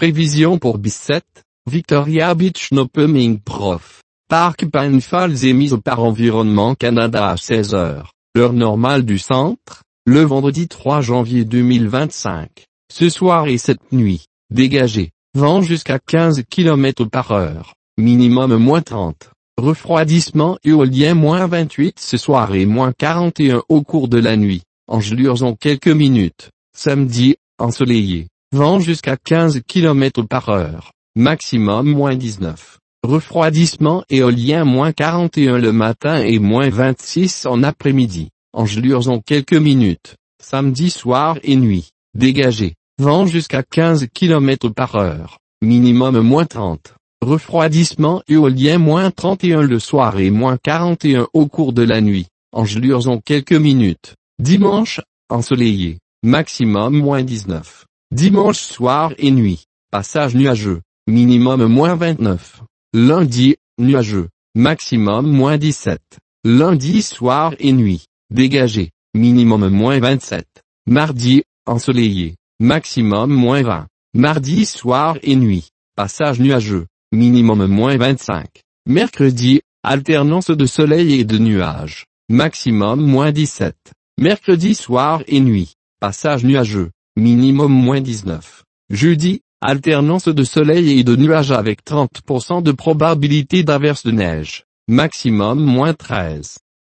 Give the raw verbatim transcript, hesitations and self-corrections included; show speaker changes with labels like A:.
A: Prévision pour Bicêtre, Victoria Beach Nopeming Prof. Parc Pine Falls émise par Environnement Canada à seize heures, l'heure normale du centre, le vendredi trois janvier deux mille vingt-cinq. Ce soir et cette nuit, dégagé, vent jusqu'à quinze kilomètres par heure, minimum moins trente. Refroidissement éolien moins vingt-huit ce soir et moins quarante et un au cours de la nuit, engelures en quelques minutes. Samedi, ensoleillé, vent jusqu'à quinze kilomètres par heure, maximum moins dix-neuf. Refroidissement éolien moins quarante et un le matin et moins vingt-six en après-midi, engelures en quelques minutes. Samedi soir et nuit, dégagé, vent jusqu'à quinze kilomètres par heure, minimum moins trente. Refroidissement éolien moins trente et un le soir et moins quarante et un au cours de la nuit, engelures en quelques minutes. Dimanche, ensoleillé, maximum moins dix-neuf. Dimanche soir et nuit, passage nuageux, minimum moins vingt-neuf. Lundi, nuageux, maximum moins dix-sept. Lundi soir et nuit, dégagé, minimum moins vingt-sept. Mardi, ensoleillé, maximum moins vingt. Mardi soir et nuit, passage nuageux, minimum moins vingt-cinq. Mercredi, alternance de soleil et de nuages, maximum moins dix-sept. Mercredi soir et nuit, passage nuageux, minimum moins dix-neuf. Jeudi, alternance de soleil et de nuages avec trente pour cent de probabilité d'averse de neige, maximum moins treize.